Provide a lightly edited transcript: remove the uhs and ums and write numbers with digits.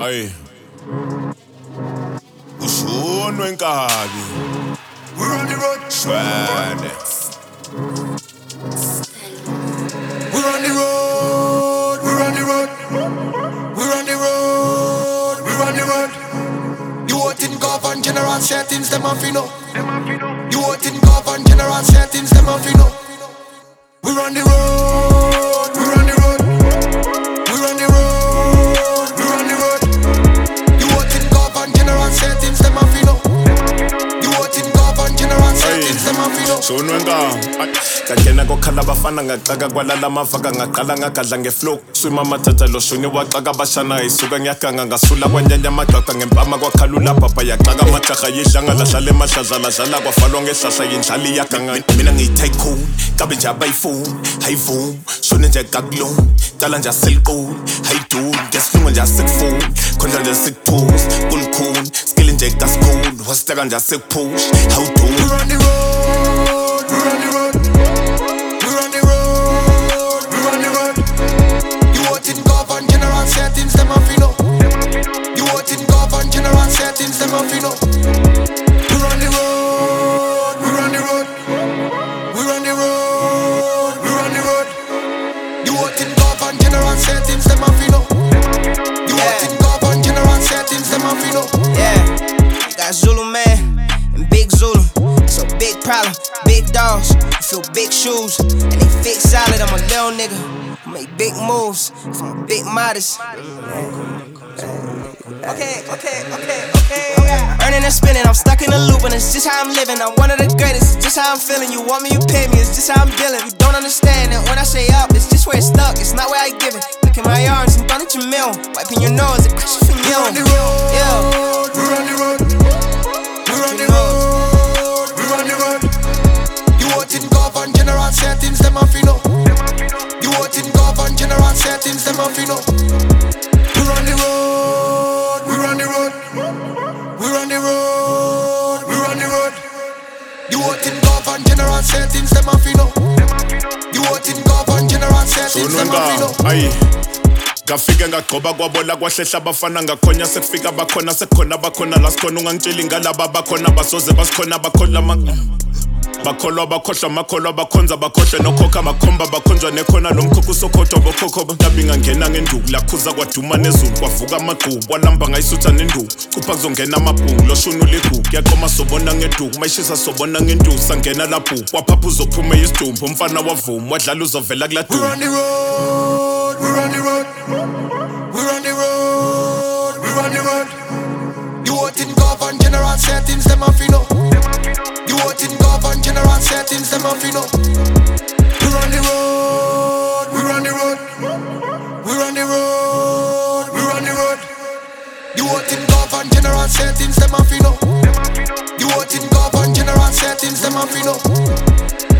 Aye. Ushunwe nkabi. We're on the road. Shwane. We're on the road. We're on the road. We're on the road. We're on the road. You want in govern general settings, them off you know. You want in govern general settings, them off you know. We're on the road. We're on the road. We're on the road. We're on the road. You want in govern general settings, them off you know. You want in govern general settings, them off you know. Shunwe nkabi. Kangena kokhala bafana ngaqaka kwalala mavaka ngaqala ngagadla ngeflow swima amathatha lo shuni waxaka bashana isuka ngiyaganga ngasula kwanyanya amaqaqa ngempama kwakhalula baba yaxaka amajaha yidlanga lahlala emahlazala dlala kwafalwa ngehlahla yindlali yaganga mina ngiyi-tycoon kabe nje abayifuni hayivumi shone nje kakulung cala nje aseliquli hayiduli ngesilungu nje asekufuni khonja nje sikuphuza kulukhuni skili nje kasikhulu wasiteka nje asekuphush hawuduli. We're on the road. We're on the road. We're on the road. We're on the road. You want in govern general settings, them off you know. You want in govern general settings, them off you know. We're on the road. We're on the road. We're on the road. We're on the road. You want in govern general settings, them off you know. You want in govern general settings, them off you know. Yeah, got Zulu man and Big Zulu. It's a big problem, big dogs, you feel big shoes, and they fit solid. I'm a little nigga, I make big moves, from a big modest. Okay. Earning and spinning, I'm stuck in a loop, and it's just how I'm living. I'm one of the greatest, it's just how I'm feeling. You want me, you pay me, it's just how I'm dealing. You don't understand it when I say up, it's just where it's stuck, it's not where I give it. Look at my arms and throw at your mill, wiping your nose, it crashes from you. We're on the road. Yeah. We're on the road. We're on the road. We're on the road. You want in govern general settings, them off you know. You want in govern general settings, them off you know. We're on the road. We're on the road. We're on the road. We're on the road. You want in govern general settings, them off you know. You want in govern general settings, Shunwe them off you know. nkabi. Aye. Ngafike ngagqoba kwabola kwahlehla abafana ngakhonya sekufika bakhona sekukhona bakhona la sikhona ungangitsheli ngalaba bakhona basoze basikhona bakholwa bakhohlwa makholwa bakhonza bakhohle nokhokha makhomba bakhonjwa nekhona lomkhokho usokhothwa bokhokho mhlabi ngangena ngenduku lakhuza kwaduma nezulu kwavuka amagqubu walamba ngayisutha nenduku kupha kuzongena amabhungu loshunu ligugu yaqoma sobona ngeduku mayishisa sobona ngenduku sangena lapho waphapha uzophuma isidumbu umfana wavuma wadlala uzovela kuladuku. We're on the road. We're on the road. We're on the road. We're on the road. You want in govern general settings, them off you know. You want in govern general settings, them off you know. We're on the road. We're on the road. We're on the road. We're on the road. You want in govern general settings, them off you know. You want in govern general settings, them off you know.